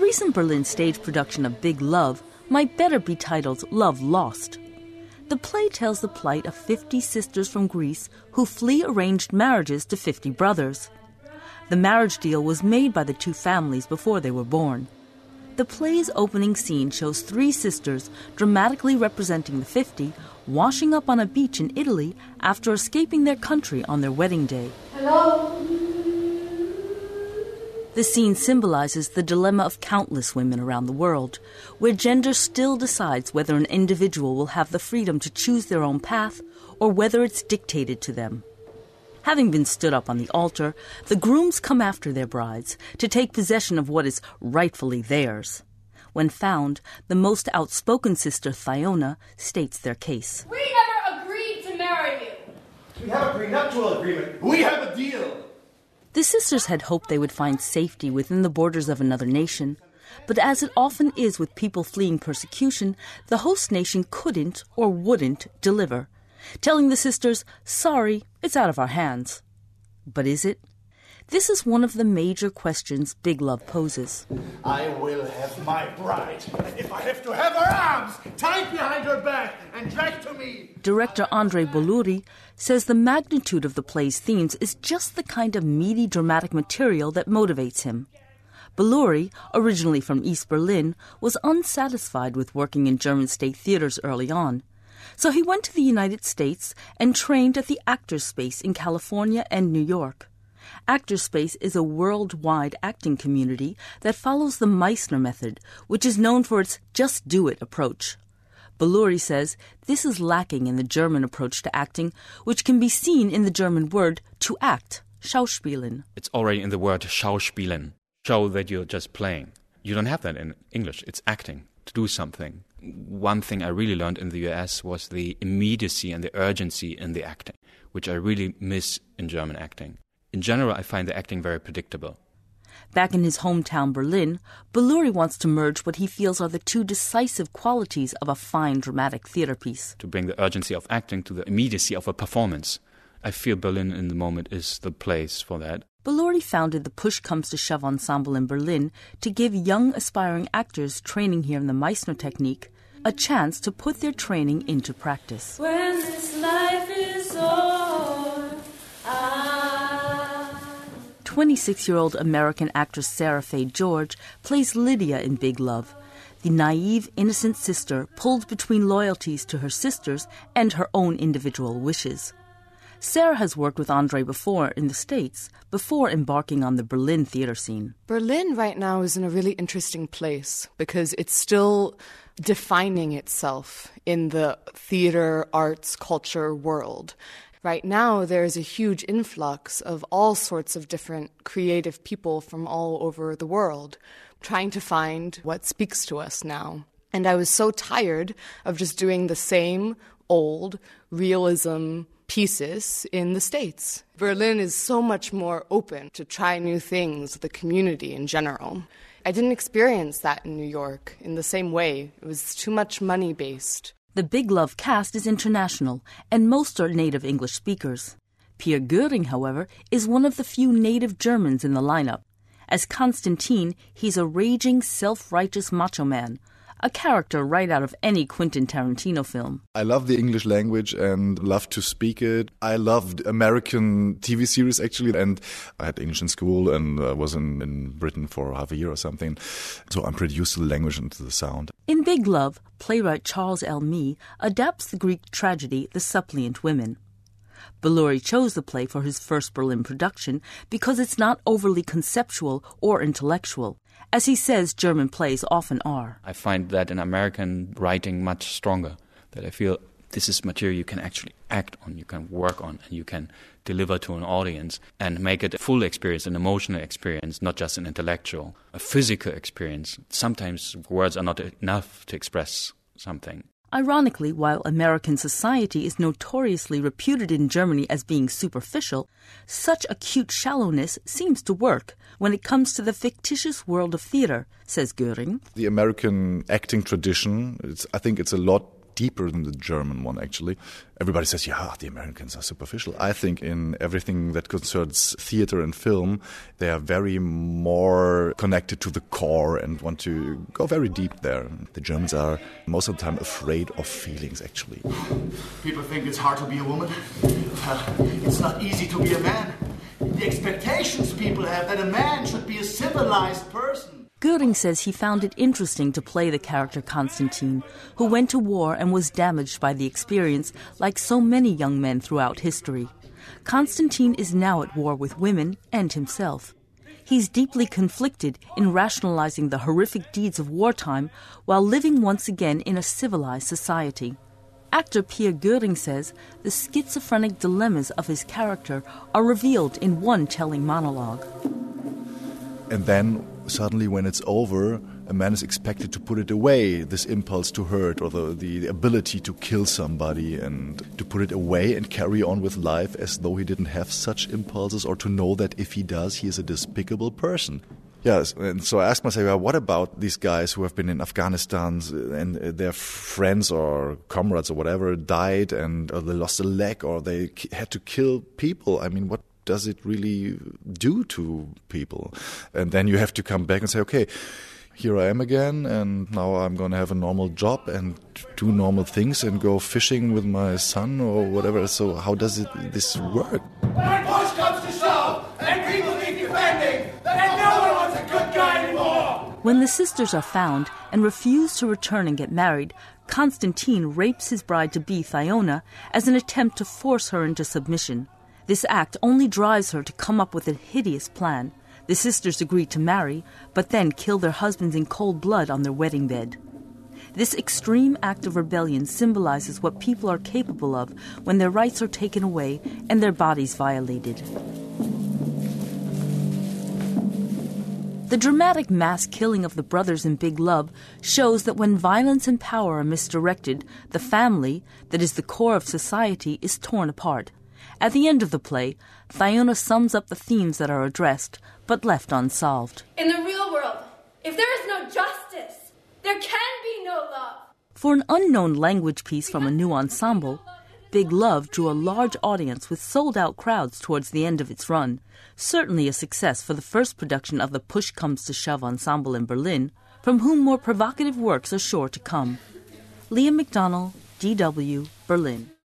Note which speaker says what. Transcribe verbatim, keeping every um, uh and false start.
Speaker 1: recent Berlin stage production of Big Love might better be titled Love Lost. The play tells the plight of fifty sisters from Greece who flee arranged marriages to fifty brothers. The marriage deal was made by the two families before they were born. The play's opening scene shows three sisters, dramatically representing the fifty, washing up on a beach in Italy after escaping their country on their wedding day.
Speaker 2: Hello?
Speaker 1: The scene symbolizes the dilemma of countless women around the world, where gender still decides whether an individual will have the freedom to choose their own path or whether it's dictated to them. Having been stood up on the altar, the grooms come after their brides to take possession of what is rightfully theirs. When found, the most outspoken sister, Thyona, states their case.
Speaker 2: We never agreed to marry you.
Speaker 3: We have a prenuptial agreement. We have a deal.
Speaker 1: The sisters had hoped they would find safety within the borders of another nation, but as it often is with people fleeing persecution, the host nation couldn't or wouldn't deliver, telling the sisters, sorry, it's out of our hands. But is it? This is one of the major questions Big Love poses.
Speaker 3: I will have my bride, if I have to have her arms tied behind her back and dragged to me.
Speaker 1: Director Andrei Boluri says the magnitude of the play's themes is just the kind of meaty dramatic material that motivates him. Boluri, originally from East Berlin, was unsatisfied with working in German state theaters early on. So he went to the United States and trained at the Actors Space in California and New York. Actors Space is a worldwide acting community that follows the Meissner method, which is known for its just do it approach. Boluri says this is lacking in the German approach to acting, which can be seen in the German word to act, Schauspielen.
Speaker 4: It's already in the word Schauspielen, show that you're just playing. You don't have that in English, it's acting, to do something. One thing I really learned in the U S was the immediacy and the urgency in the acting, which I really miss in German acting. In general, I find the acting very predictable.
Speaker 1: Back in his hometown Berlin, Boluri wants to merge what he feels are the two decisive qualities of a fine dramatic theater piece.
Speaker 4: To bring the urgency of acting to the immediacy of a performance. I feel Berlin in the moment is the place for that.
Speaker 1: Boluri founded the Push Comes to Shove ensemble in Berlin to give young aspiring actors training here in the Meissner technique a chance to put their training into practice.
Speaker 2: When this life is o'er,
Speaker 1: twenty-six-year-old American actress Sarah Faye George plays Lydia in Big Love, the naive, innocent sister pulled between loyalties to her sisters and her own individual wishes. Sarah has worked with Andrei before in the States, before embarking on the Berlin theater scene.
Speaker 5: Berlin right now is in a really interesting place because it's still defining itself in the theater, arts, culture world. Right now, there is a huge influx of all sorts of different creative people from all over the world trying to find what speaks to us now. And I was so tired of just doing the same old realism pieces in the States. Berlin is so much more open to try new things, the community in general. I didn't experience that in New York in the same way. It was too much money-based.
Speaker 1: The Big Love cast is international, and most are native English speakers. Pierre Göring, however, is one of the few native Germans in the lineup. As Konstantin, he's a raging, self-righteous macho man, a character right out of any Quentin Tarantino film.
Speaker 6: I love the English language and love to speak it. I loved American T V series, actually, and I had English in school and uh, was in, in Britain for half a year or something. So I'm pretty used to the language and to the sound.
Speaker 1: In Big Love, playwright Charles L. Mee adapts the Greek tragedy The Suppliant Women. Boluri chose the play for his first Berlin production because it's not overly conceptual or intellectual, as he says German plays often are.
Speaker 4: I find that in American writing much stronger, that I feel this is material you can actually act on, you can work on, and you can deliver to an audience and make it a full experience, an emotional experience, not just an intellectual, a physical experience. Sometimes words are not enough to express something.
Speaker 1: Ironically, while American society is notoriously reputed in Germany as being superficial, such acute shallowness seems to work when it comes to the fictitious world of theater, says Göring.
Speaker 6: The American acting tradition, it's, I think it's a lot deeper than the German one, actually. Everybody says, yeah, the Americans are superficial. I think in everything that concerns theater and film, they are very more connected to the core and want to go very deep there. The Germans are most of the time afraid of feelings, actually.
Speaker 3: People think it's hard to be a woman. Well, it's not easy to be a man. The expectations people have that a man should be a civilized person.
Speaker 1: Göring says he found it interesting to play the character Konstantin, who went to war and was damaged by the experience like so many young men throughout history. Konstantin is now at war with women and himself. He's deeply conflicted in rationalizing the horrific deeds of wartime while living once again in a civilized society. Actor Pierre Göring says the schizophrenic dilemmas of his character are revealed in one telling monologue.
Speaker 6: And then, suddenly when it's over, a man is expected to put it away, this impulse to hurt or the, the ability to kill somebody, and to put it away and carry on with life as though he didn't have such impulses, or to know that if he does, he is a despicable person. Yes, and so I asked myself, well, what about these guys who have been in Afghanistan and their friends or comrades or whatever died, and or they lost a leg, or they had to kill people? I mean, what does it really do to people? And then you have to come back and say, okay, here I am again, and now I'm going to have a normal job and do normal things and go fishing with my son or whatever. So how does it this work?
Speaker 3: When push comes to shove and people need defending, then no one wants a good guy anymore.
Speaker 1: When the sisters are found and refuse to return and get married, Konstantin rapes his bride-to-be Thyona as an attempt to force her into submission. This act only drives her to come up with a hideous plan. The sisters agree to marry, but then kill their husbands in cold blood on their wedding bed. This extreme act of rebellion symbolizes what people are capable of when their rights are taken away and their bodies violated. The dramatic mass killing of the brothers in Big Love shows that when violence and power are misdirected, the family, that is the core of society, is torn apart. At the end of the play, Thyona sums up the themes that are addressed, but left unsolved.
Speaker 2: In the real world, if there is no justice, there can be no love.
Speaker 1: For an unknown language piece from a new ensemble, Big Love drew a large audience with sold-out crowds towards the end of its run. Certainly a success for the first production of the Push Comes to Shove ensemble in Berlin, from whom more provocative works are sure to come. Leah McDonnell, D W, Berlin.